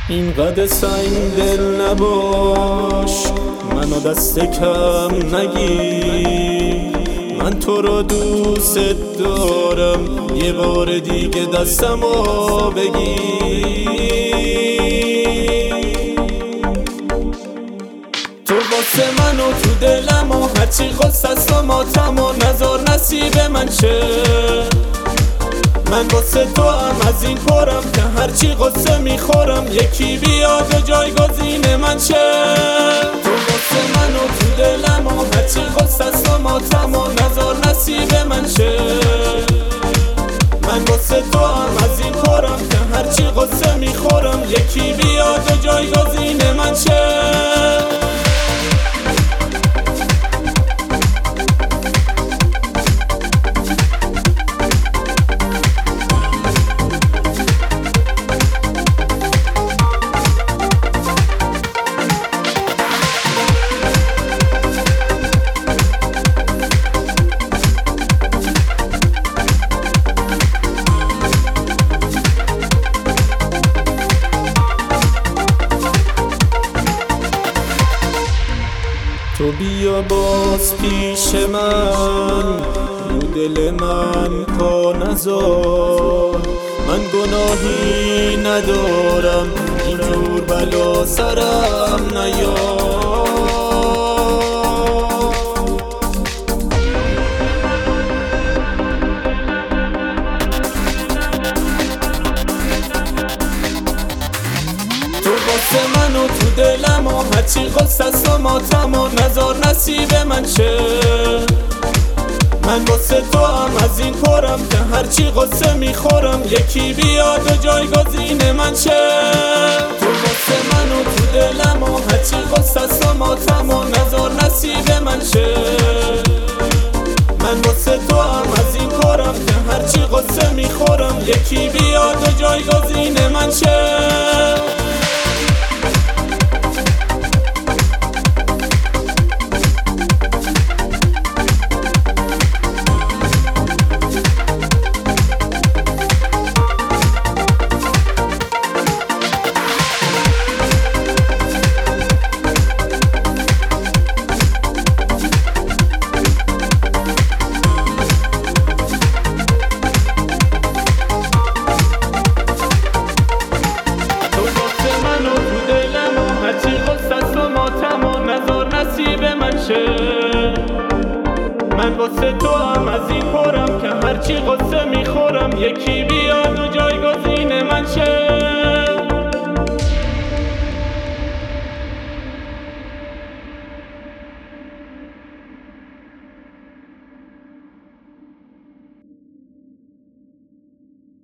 اینقدر سنگ دل نباش، منو دست کم نگیر. من تو رو دوست دارم، یه بار دیگه دستمو بگیر. تو واسه منو تو دلم و هرچی خواست از تو ماتم و نزار نصیب من شه. من واسه تو هم از این پرم که هرچی قصه میخورم یکی بیاد و جایگزین من شه. تو واسه منو تو دلم و هرچی خواست از تو ماتم و نزار نصیب من شه. من واسه تو هم از این پرم که هرچی قصه میخورم یکی بیاد و جایگزین من شه. تو بیا باز پیش من، رو دل من پا نذار. من گناهی ندارم، اینجور بلا سرم نیار. تو واسه منو تو دلم و هرچی خواست از تو ماتم و نزار نصیب من شه. من واسه تو هم از این پرم که هرچی قصه میخورم یکی بیاد و جایگزین من شه. تو واسه منو تو دلم و هرچی خواست از تو ماتم و نزار نصیب من شه. من واسه تو هم از این پرم که هرچی قصه میخورم یکی بیاد و جایگزین من شه. من واسه تو هم از این پرم که هرچی قصه میخورم یکی بیاد و جایگزین من شه.